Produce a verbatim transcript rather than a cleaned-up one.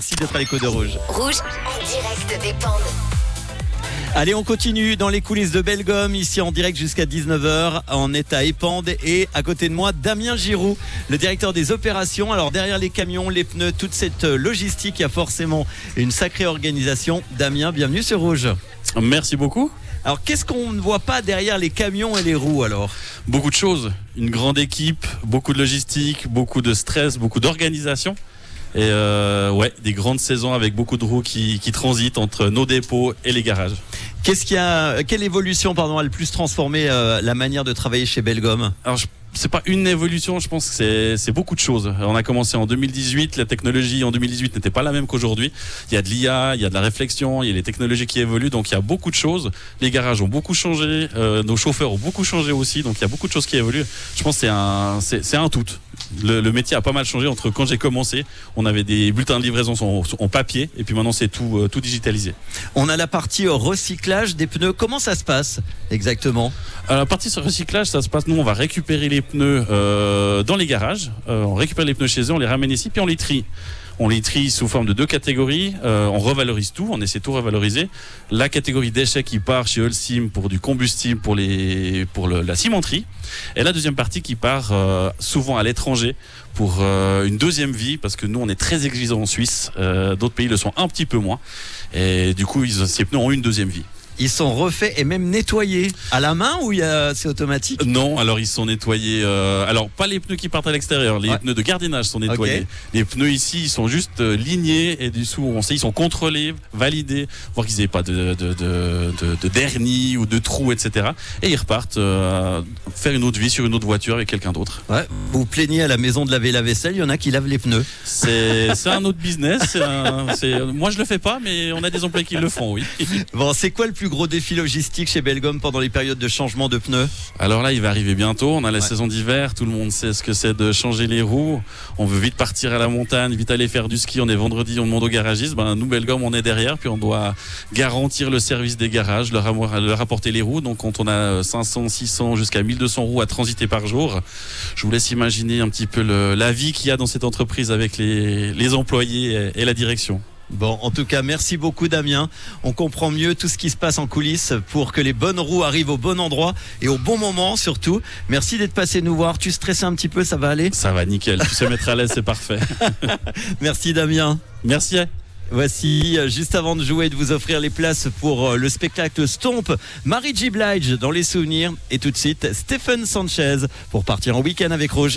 Merci d'être à l'écoute de Rouge. Rouge, en direct des Pendes. Allez, on continue dans les coulisses de Bellegomme, ici en direct jusqu'à dix-neuf heures. On est à Épendes et à côté de moi, Damien Giroux, le directeur des opérations. Alors derrière les camions, les pneus, toute cette logistique, il y a forcément une sacrée organisation. Damien, bienvenue sur Rouge. Merci beaucoup. Alors qu'est-ce qu'on ne voit pas derrière les camions et les roues alors ? Beaucoup de choses, une grande équipe, beaucoup de logistique, beaucoup de stress, beaucoup d'organisation. Et euh, ouais, des grandes saisons avec beaucoup de roues qui, qui transitent entre nos dépôts et les garages. Qu'est-ce qui a, quelle évolution pardon, a le plus transformé euh, la manière de travailler chez Bellegomme ? Alors, je, c'est pas une évolution, je pense que c'est, c'est beaucoup de choses. On a commencé en deux mille dix-huit, la technologie en deux mille dix-huit n'était pas la même qu'aujourd'hui. Il y a de l'I A, il y a de la réflexion, il y a les technologies qui évoluent, donc il y a beaucoup de choses. Les garages ont beaucoup changé, euh, nos chauffeurs ont beaucoup changé aussi, donc il y a beaucoup de choses qui évoluent. Je pense que c'est un, c'est, c'est un tout. Le, le métier a pas mal changé entre quand j'ai commencé, on avait des bulletins de livraison en, en papier et puis maintenant c'est tout, euh, tout digitalisé. On a la partie recyclage des pneus. Comment ça se passe exactement ? Alors, la partie sur recyclage, ça se passe, nous on va récupérer les pneus euh, dans les garages, euh, on récupère les pneus chez eux, on les ramène ici puis on les trie. On les trie sous forme de deux catégories, euh, on revalorise tout, on essaie de tout revaloriser. La catégorie déchets qui part chez Holcim pour du combustible pour, les, pour le, la cimenterie. Et la deuxième partie qui part euh, souvent à l'étranger pour euh, une deuxième vie, parce que nous on est très exigeants en Suisse, euh, d'autres pays le sont un petit peu moins. Et du coup, ils, ces pneus ont une deuxième vie. Ils sont refaits et même nettoyés à la main ou il y a, c'est automatique ? Non, alors ils sont nettoyés. Euh, alors pas les pneus qui partent à l'extérieur, les ouais. pneus de gardiennage sont nettoyés. Okay. Les pneus ici, ils sont juste euh, lignés et du coup, on sait ils sont contrôlés, validés, voir qu'ils n'aient pas de, de, de, de, de dernier ou de trous, et cetera. Et ils repartent euh, faire une autre vie sur une autre voiture avec quelqu'un d'autre. Ouais. Vous vous plaignez à la maison de laver la vaisselle, il y en a qui lavent les pneus. C'est, c'est un autre business. C'est un, c'est, moi je le fais pas, mais on a des employés qui le font, oui. Bon, c'est quoi le plus gros défi logistique chez Bellegomme pendant les périodes de changement de pneus ? Alors là, il va arriver bientôt. On a la ouais. saison d'hiver. Tout le monde sait ce que c'est de changer les roues. On veut vite partir à la montagne, vite aller faire du ski. On est vendredi, on demande aux garagistes. Ben, nous, Bellegomme, on est derrière. Puis on doit garantir le service des garages, leur, leur apporter les roues. Donc, quand on a cinq cents, six cents, jusqu'à mille deux cents roues à transiter par jour, je vous laisse imaginer un petit peu le, la vie qu'il y a dans cette entreprise avec les, les employés et, et la direction. Bon, en tout cas, merci beaucoup Damien. On comprend mieux tout ce qui se passe en coulisses pour que les bonnes roues arrivent au bon endroit et au bon moment surtout. Merci d'être passé nous voir. Tu stressais un petit peu, ça va aller ? Ça va, nickel. Tu sais mettre à l'aise, c'est parfait. Merci Damien. Merci. Voici, juste avant de jouer, de vous offrir les places pour le spectacle Stomp, Mary J. Blige dans les souvenirs. Et tout de suite, Stephen Sanchez pour partir en week-end avec Rouge.